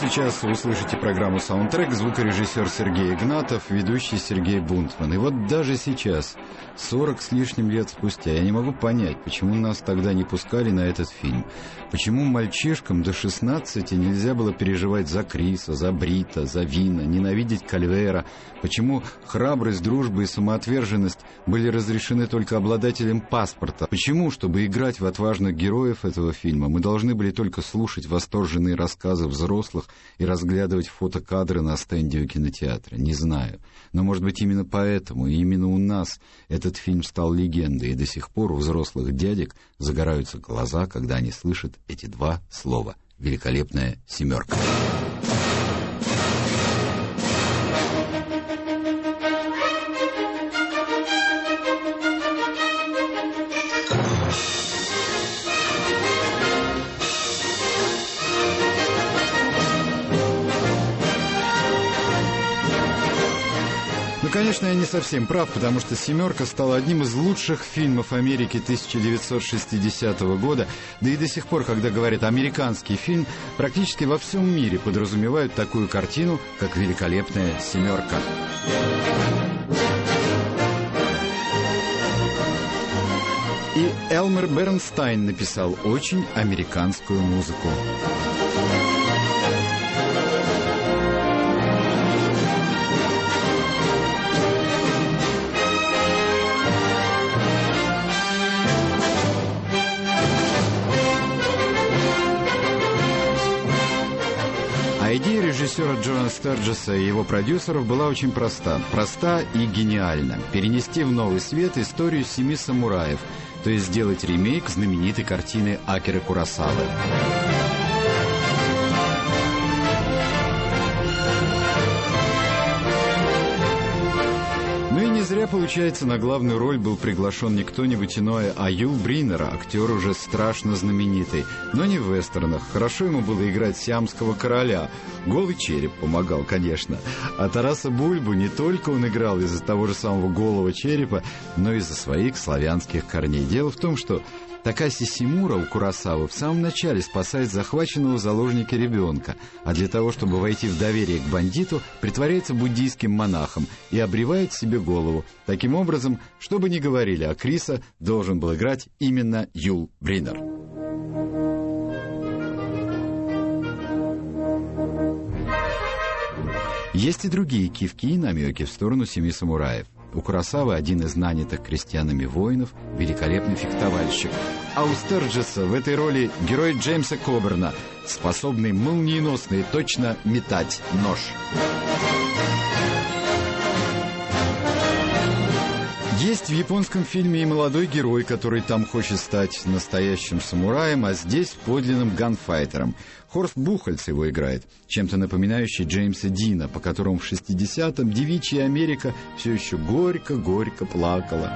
сейчас вы слышите программу «Саундтрек», звукорежиссер Сергей Игнатов, ведущий Сергей Бунтман. И вот даже сейчас, 40 с лишним лет спустя, я не могу понять, почему нас тогда не пускали на этот фильм. Почему мальчишкам до 16 нельзя было переживать за Криса, за Брита, за Вина, ненавидеть Кальвера. Почему храбрость, дружба и самоотверженность были разрешены только обладателям паспорта. Почему, чтобы играть в отважных героев этого фильма, мы должны были только слушать восторженные рассказы взрослых и разглядывать фотокадры на стенде у кинотеатра? Не знаю. Но, может быть, именно поэтому, и именно у нас этот фильм стал легендой, и до сих пор у взрослых дядек загораются глаза, когда они слышат эти два слова «Великолепная семерка». Конечно, я не совсем прав, потому что «Семерка» стала одним из лучших фильмов Америки 1960 года, да и до сих пор, когда говорят «американский фильм», практически во всем мире подразумевают такую картину, как «Великолепная семерка». И Элмер Бернстайн написал очень американскую музыку. Идея режиссера Джона Стерджеса и его продюсеров была очень проста. Проста и гениальна. Перенести в новый свет историю «Семи самураев», то есть сделать ремейк знаменитой картины Акиры Куросавы. Не зря, получается, на главную роль был приглашен не кто-нибудь иной, а Юл Бриннер, актер уже страшно знаменитый. Но не в вестернах. Хорошо ему было играть сиамского короля. Голый череп помогал, конечно. А Тараса Бульбу не только он играл из-за того же самого голого черепа, но и из-за своих славянских корней. Дело в том, что Такаси Симура у Куросавы в самом начале спасает захваченного в заложники ребенка, а для того, чтобы войти в доверие к бандиту, притворяется буддийским монахом и обревает себе голову. Таким образом, что бы ни говорили, а Криса должен был играть именно Юл Бриннер. Есть и другие кивки и намеки в сторону «Семи самураев». У Куросавы один из нанятых крестьянами воинов – великолепный фехтовальщик. А у Стерджеса в этой роли герой Джеймса Коберна, способный молниеносно и точно метать нож. Есть в японском фильме и молодой герой, который там хочет стать настоящим самураем, а здесь подлинным ганфайтером. Хорст Бухальц его играет, чем-то напоминающий Джеймса Дина, по которому в 60-м девичья Америка все еще горько-горько плакала.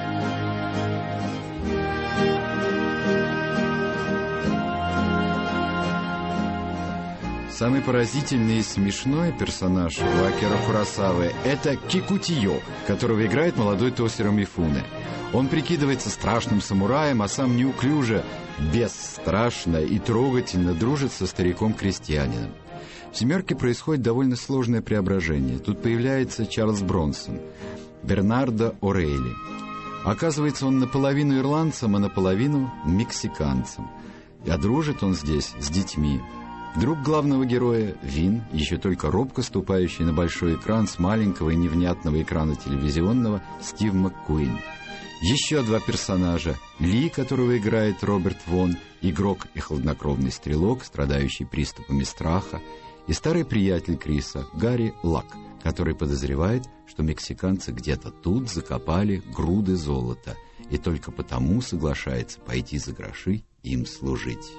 Самый поразительный и смешной персонаж у Акиры Куросавы – это Кикутиё, которого играет молодой Тосиро Мифуне. Он прикидывается страшным самураем, а сам неуклюже, бесстрашно и трогательно дружит со стариком-крестьянином. В «Семерке» происходит довольно сложное преображение. Тут появляется Чарльз Бронсон, Бернардо Орейли. Оказывается, он наполовину ирландцем, а наполовину мексиканцем. А дружит он здесь с детьми. Друг главного героя, Вин, еще только робко ступающий на большой экран с маленького и невнятного экрана телевизионного, Стив МакКуин. Еще два персонажа. Ли, которого играет Роберт Вон, игрок и хладнокровный стрелок, страдающий приступами страха, и старый приятель Криса, Гарри Лак, который подозревает, что мексиканцы где-то тут закопали груды золота, и только потому соглашается пойти за гроши им служить.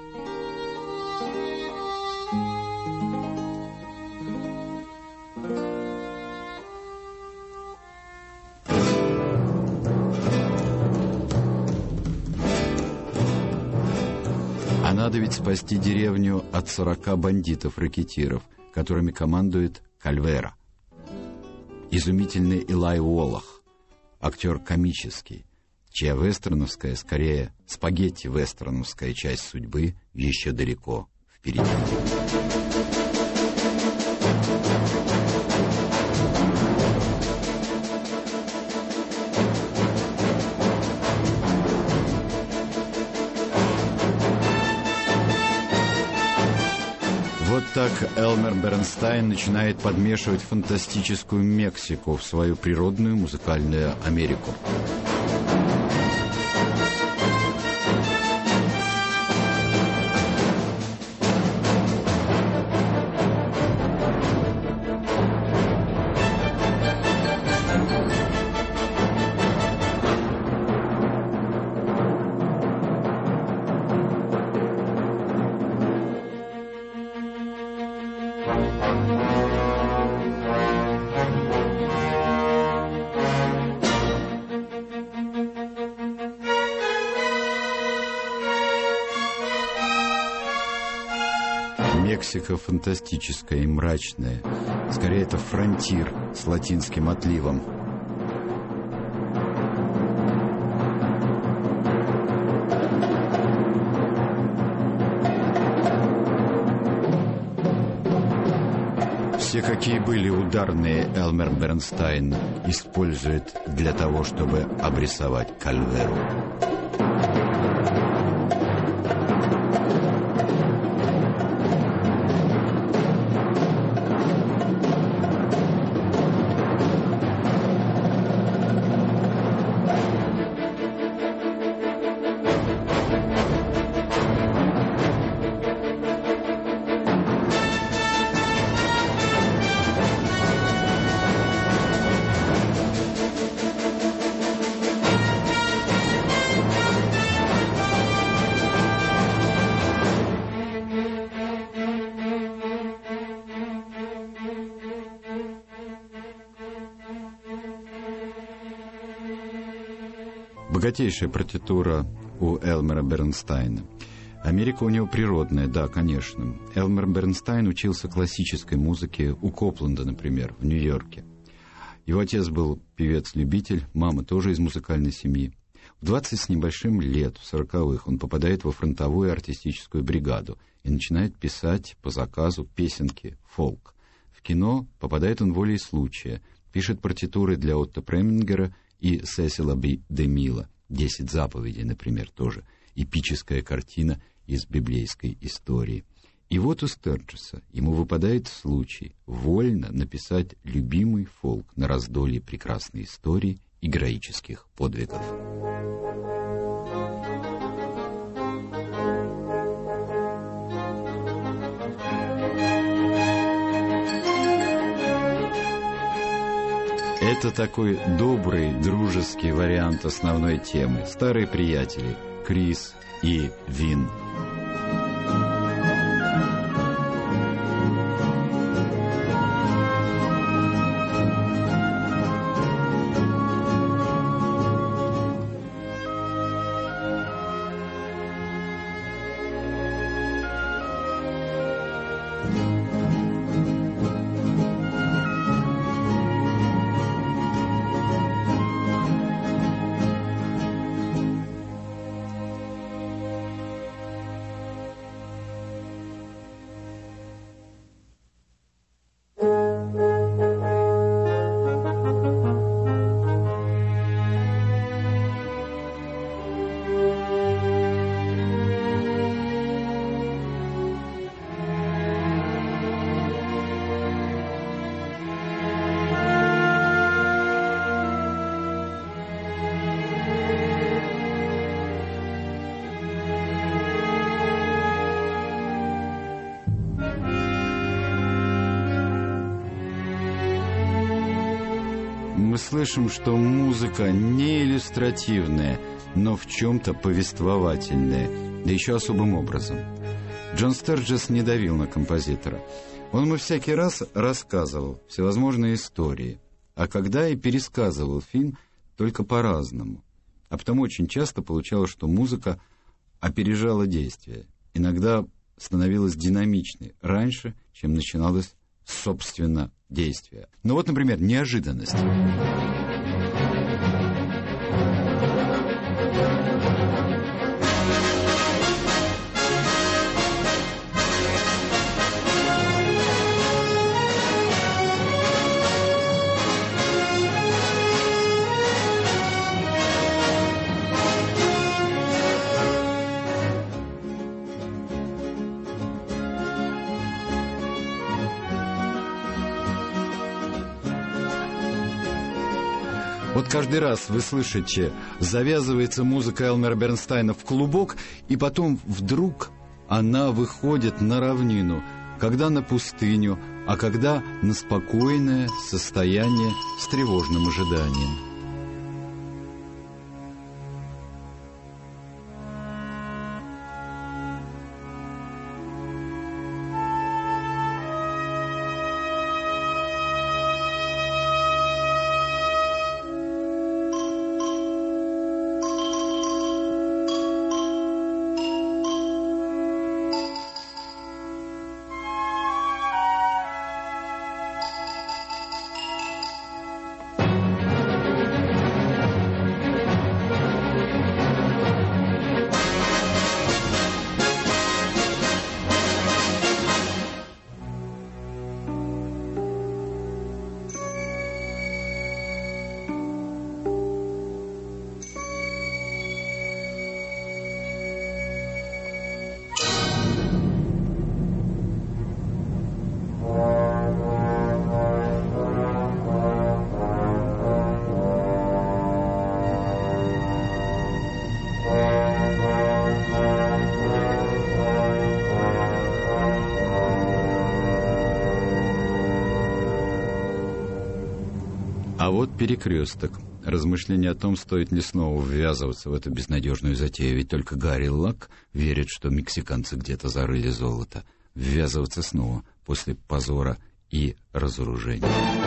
А надо ведь спасти деревню от 40 бандитов-ракетиров, которыми командует Кальвера. Изумительный Элай Уоллах, актер комический, чья вестерновская, скорее спагетти-вестерновская часть судьбы еще далеко впереди. так Элмер Бернстайн начинает подмешивать фантастическую Мексику в свою природную музыкальную Америку. Мексика фантастическая и мрачная. Скорее, это фронтир с латинским отливом. Все, какие были ударные, Элмер Бернстайн использует для того, чтобы обрисовать Кальверу. Богатейшая партитура у Элмера Бернстайна. Америка у него природная, да, конечно. Элмер Бернстайн учился классической музыке у Копленда, например, в Нью-Йорке. Его отец был певец-любитель, мама тоже из музыкальной семьи. В 20 с небольшим лет, в 40-х, он попадает во фронтовую артистическую бригаду и начинает писать по заказу песенки, фолк. В кино попадает он волей случая, пишет партитуры для Отто Премингера и Сесила Би де Мила. «10 заповедей», например, тоже. Эпическая картина из библейской истории. И вот у Стерджеса ему выпадает случай вольно написать любимый фолк на раздолье прекрасной истории и героических подвигов. Это такой добрый, дружеский вариант основной темы. Старые приятели Крис и Вин. Мы слышим, что музыка не иллюстративная, но в чем-то повествовательная, да еще особым образом. Джон Стерджес не давил на композитора. Он ему всякий раз рассказывал всевозможные истории, а когда и пересказывал фильм, только по-разному. А потому очень часто получалось, что музыка опережала действие, иногда становилась динамичной раньше, чем начиналось собственно действие. Ну вот, например, неожиданность. Вот каждый раз вы слышите, завязывается музыка Элмера Бернстайна в клубок, и потом вдруг она выходит на равнину, когда на пустыню, а когда на спокойное состояние с тревожным ожиданием. А вот перекресток. Размышление о том, стоит ли снова ввязываться в эту безнадежную затею. Ведь только Гарри Лак верит, что мексиканцы где-то зарыли золото. Ввязываться снова после позора и разоружения.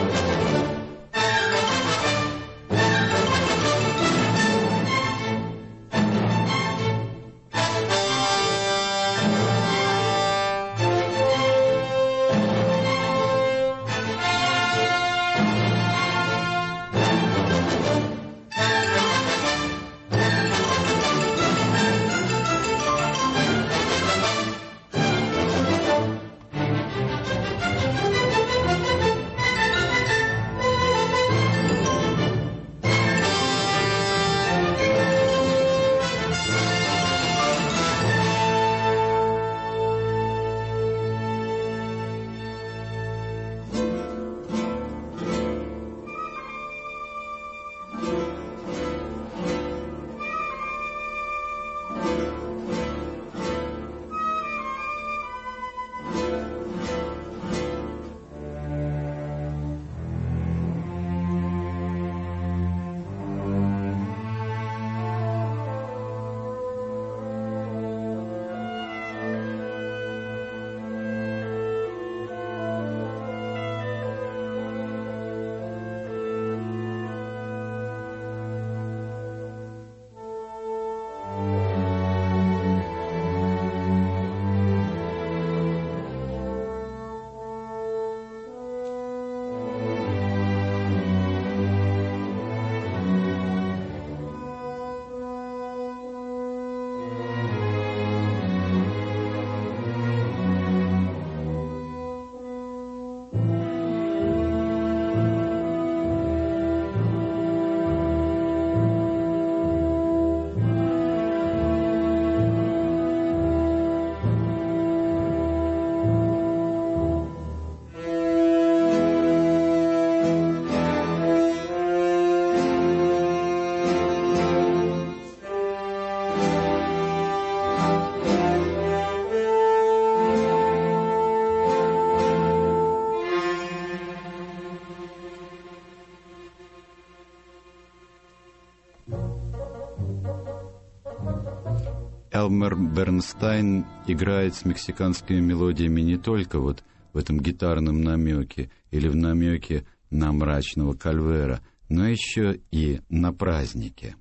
Элмер Бернстайн играет с мексиканскими мелодиями не только вот в этом гитарном намеке или в намеке на мрачного Кальвера, но еще и на празднике.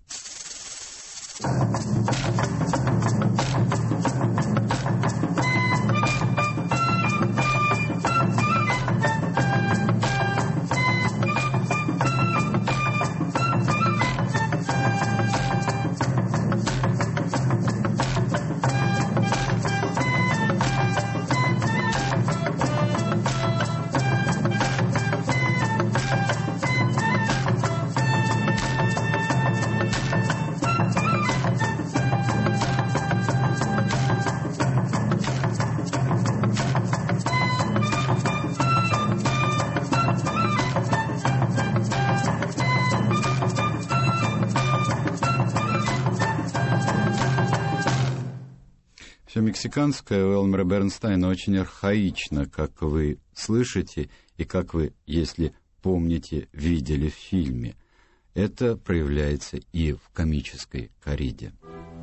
Все мексиканское у Элмера Бернстайна очень архаично, как вы слышите, и как вы, если помните, видели в фильме. Это проявляется и в комической корриде.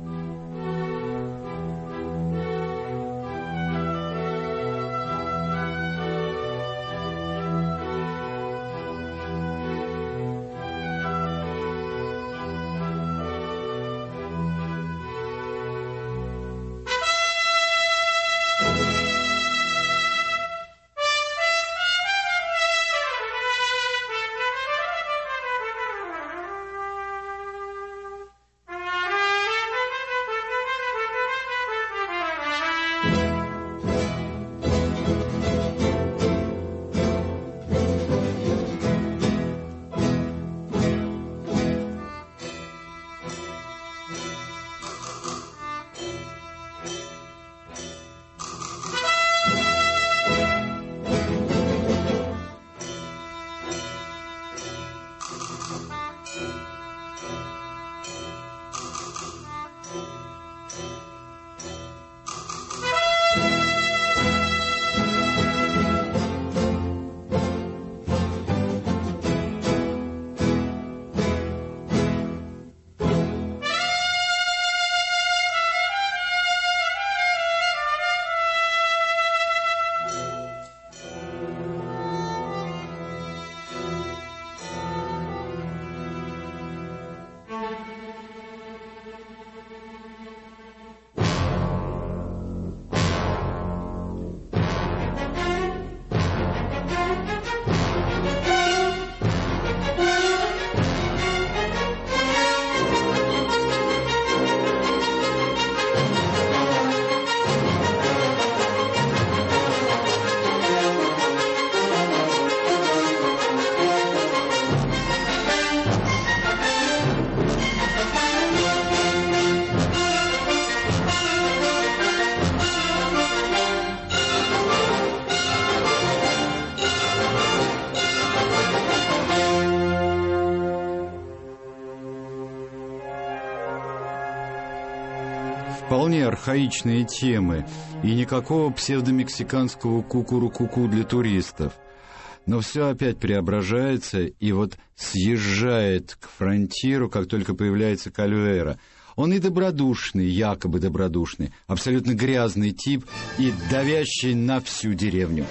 Вполне архаичные темы и никакого псевдомексиканского кукуру-куку для туристов. Но все опять преображается и вот съезжает к фронтиру, как только появляется Кальвера. Он и добродушный, якобы добродушный, абсолютно грязный тип и давящий на всю деревню.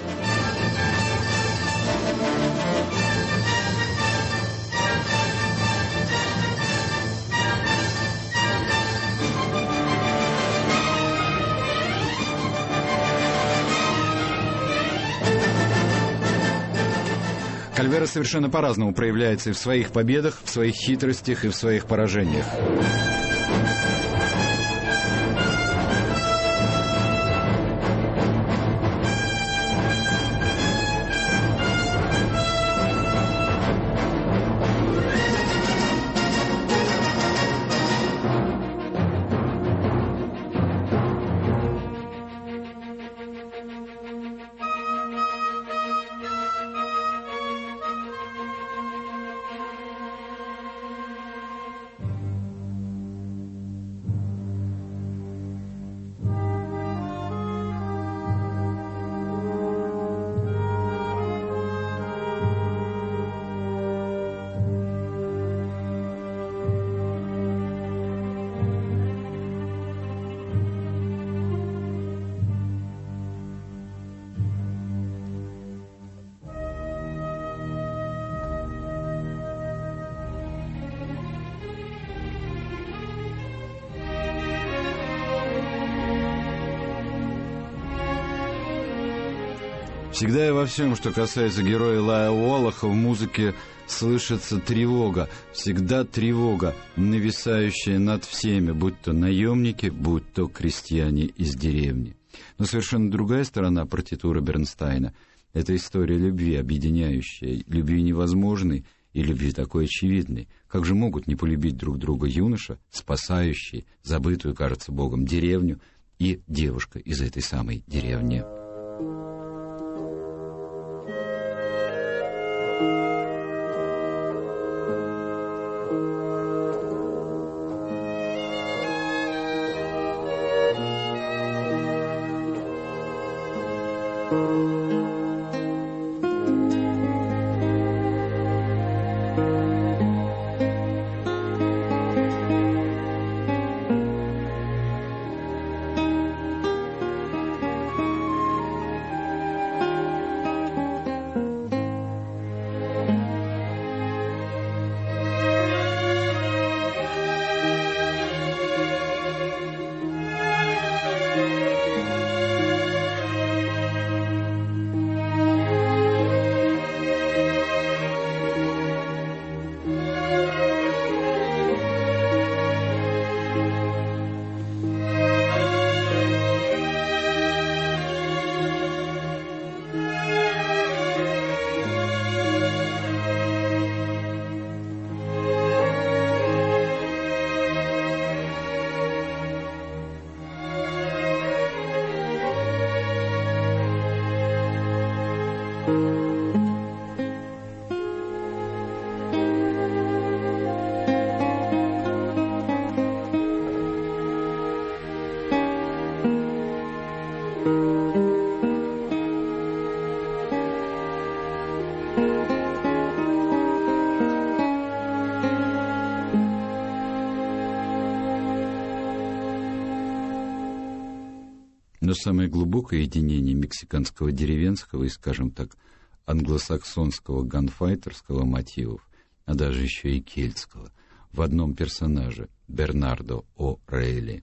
Кальвера совершенно по-разному проявляется и в своих победах, в своих хитростях и в своих поражениях. Всегда и во всем, что касается героя Лая Уоллаха, в музыке слышится тревога. Всегда тревога, нависающая над всеми, будь то наемники, будь то крестьяне из деревни. Но совершенно другая сторона партитуры Бернстайна — это история любви, объединяющая, любви невозможной и любви такой очевидной. Как же могут не полюбить друг друга юноша, спасающий забытую, кажется, Богом, деревню, и девушка из этой самой деревни? Но самое глубокое единение мексиканского деревенского и, скажем так, англосаксонского ганфайтерского мотивов, а даже еще и кельтского, в одном персонаже — Бернардо О'Рейли.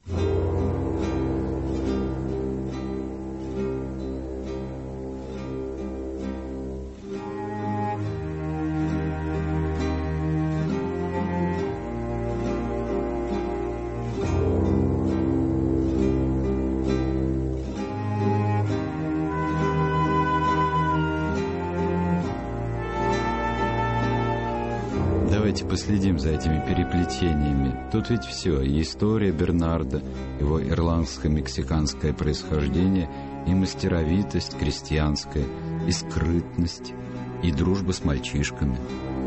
Давайте последим за этими переплетениями. Тут ведь все, и история Бернардо, его ирландско-мексиканское происхождение, и мастеровитость крестьянская, и скрытность, и дружба с мальчишками.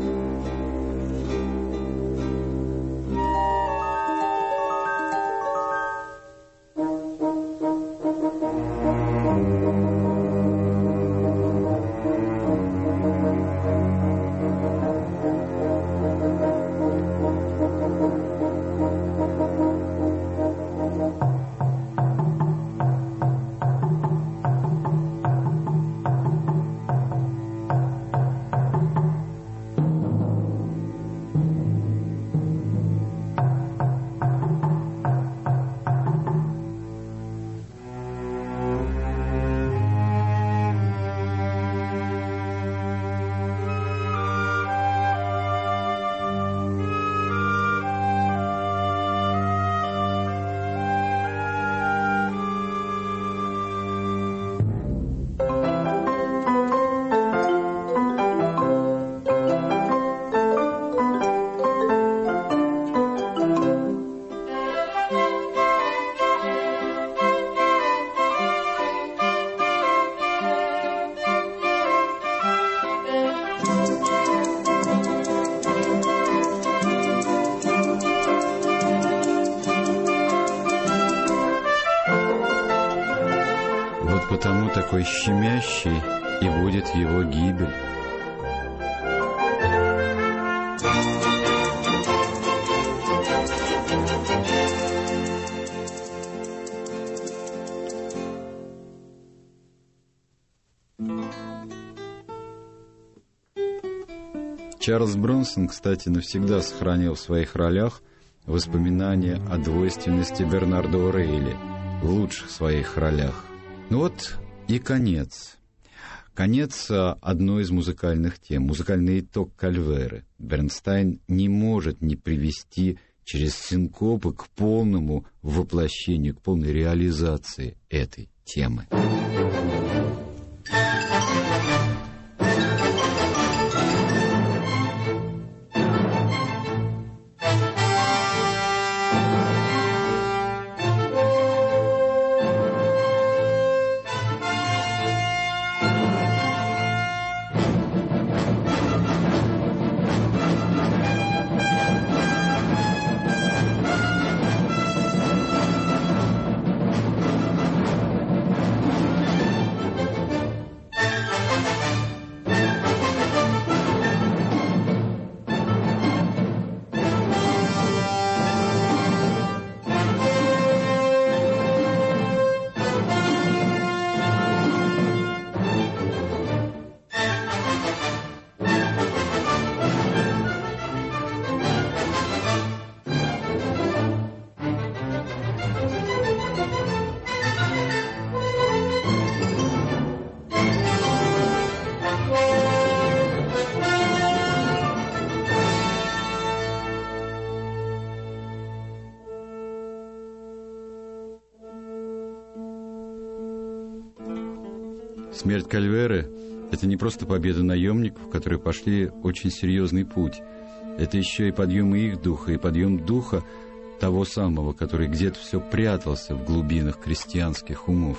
Потому такой щемящей и будет его гибель. Чарльз Бронсон, кстати, навсегда сохранил в своих ролях воспоминания о двойственности Бернардо О'Рейли в лучших своих ролях. Ну вот и конец. Конец одной из музыкальных тем, музыкальный итог Кальверы. Бернстайн не может не привести через синкопы к полному воплощению, к полной реализации этой темы. Смерть Кальверы — это не просто победа наемников, которые пошли очень серьезный путь. Это еще и подъем их духа, и подъем духа того самого, который где-то все прятался в глубинах крестьянских умов.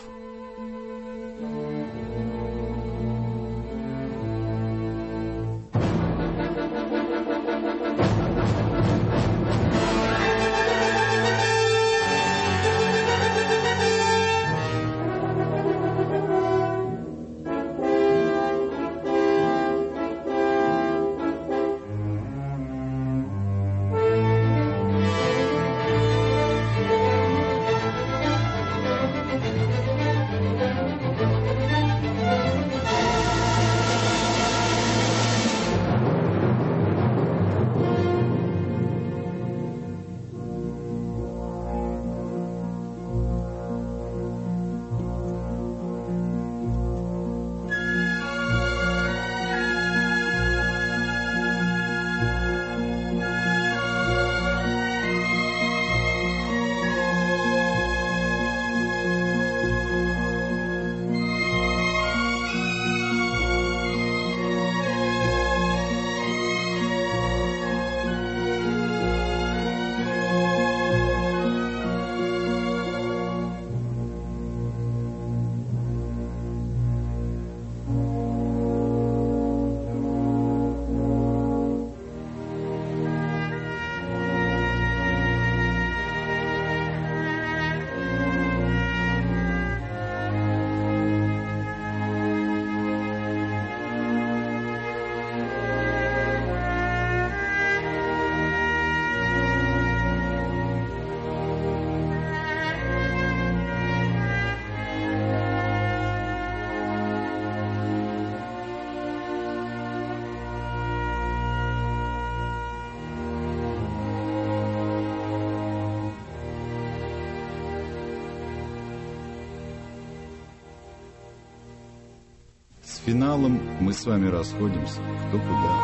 финалом мы с вами расходимся кто куда.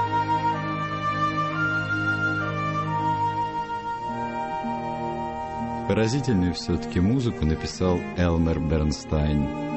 Поразительную все-таки музыку написал Элмер Бернстайн.